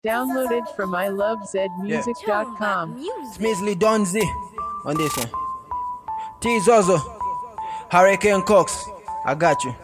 Downloaded from ilovezmusic.com. Smizly Donzi on this one. T Zozo, Hurricane Cox. I got you.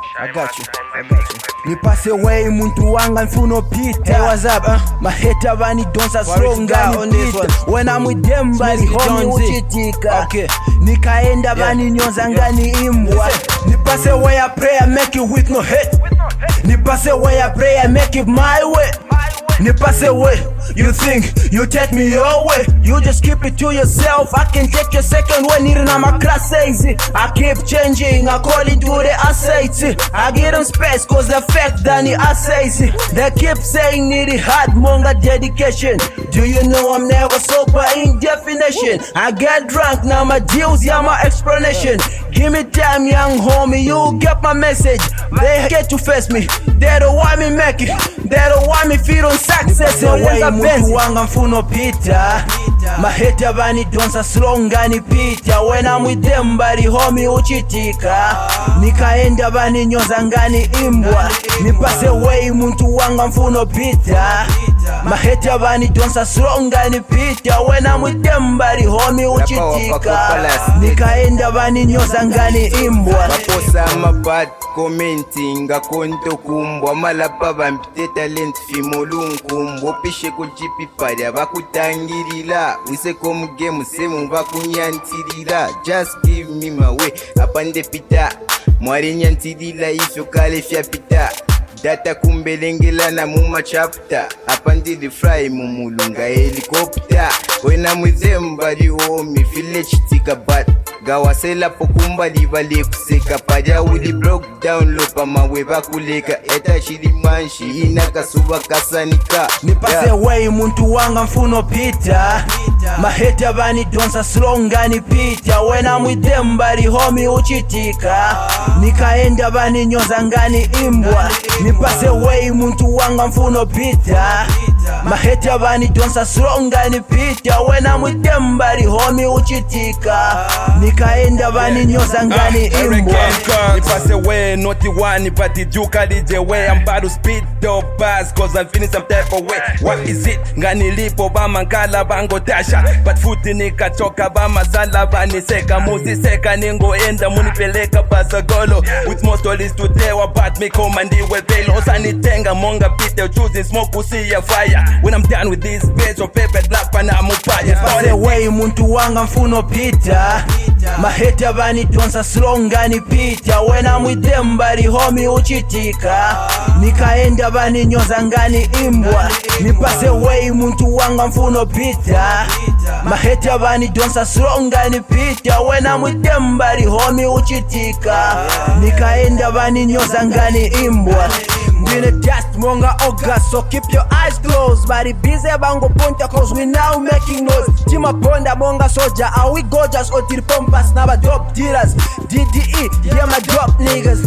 Nipase way muntu wanga mfuno pita. Hey, what's up? My hater vani donsa stronga on this one. When I'm with them bali homi uchitika. Okay. Nikaenda vani nyonza ngani imbwa. Nipase way I pray I make it with no hate. Nipase way I pray I make it my way. Nipase way, you think you take me your way. You just keep it to yourself. I can take your second way. Needing on my class easy. I keep changing according to the assets. I get them space cause the fact that the assets. They keep saying need hard monga dedication. Do you know I'm never sober in definition? I get drunk now my deals, yeah my explanation. Give me time young homie, you get my message. They get to face me, they don't want me make it. They don't want me feel on success. Muntu wanga mfuno pita. Maheta vani donsa slonga ni pita. When I'm with them bali homie uchitika. Nikaenda vani nyonza ngani imbwa. Nipase way muntu wanga mfuno pita. Maheta vani donsa slonga ni pita. When I'm with them bali homie uchitika. Nikaenda vani nyonza ngani imbwa. Maposa mabad commenting akonto kumbwa. Malapa vampite talent fimolunkumbwa. Pishe kujipi pari bakutangirira. Wise komugemu semu bakunyantirira. Just give me my way apande pita. Mwari nyantirira ifyo kale fya pita. Data kumbelengela muma chapter. Apandili fry mumulunga helicopter. When I'm with them body home feel chitika but gawasela pokumba livale kuseka paja uli broke down lopa maweba kuleka eta shilimanshi inaka suba kasanika. Nipase way muntu wanga mfuno pita. Maheta vani donsa slonga ni pita. When I'm with them body homie uchitika. Nikaenda vani nyonza ngani imbwa. Nipase way muntu wanga mfuno pita. Maheta vani donsa slonga ni pita. When I'm with them body homie uchitika. Nikaenda vani nyonza ngani imbwa. Nipase way not the one but the duka DJ way. I'm about to speed the bars cause I'm feeling some type of way. What is it? Ngani lipo bama nkala bango tasha. But futi nikachoka bama zala bani seka. Muzi seka ningo enda munipeleka pasagolo. With most stories today about me commandi we pelo. Sanitenga monga pite choosing smoke usi ya fire. When I'm done with this bitch of paper black pana mupaya. Nipase way muntu wanga mfuno pita. Maheta vani donsa slonga ni pita. When I'm with them bali homie uchitika. Nikaenda vani nyonza ngani imbwa. Nipase way muntu wanga mfuno pita. Maheta vani donsa slonga ni pita. When I'm with them bali homie uchitika. Nikaenda vani nyonza ngani imbwa. In a dust monga August, so keep your eyes closed. Body busy bango ponta cause we now making noise. Chima ponda monga soldier, are we gorgeous or till pumpas? Never drop dealers, DDE, yeah my drop niggas.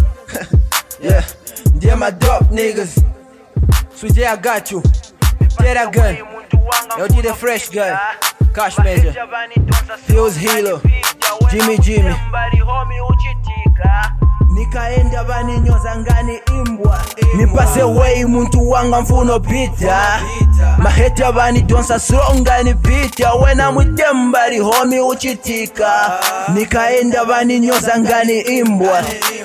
Yeah, yeah my drop niggas. Sweet yeah I got you. Get that gun. Yo did a fresh gun. Cash Major, Fuse Hilo, Jimmy. Nikaenda vani nyonza ngani imbwa. Nipase way muntu wanga mfuno pita. Maheta vani donsa slonga ni pita. When I'm with them bali homie uchitika. Nikaenda vani nyonza ngani imbwa.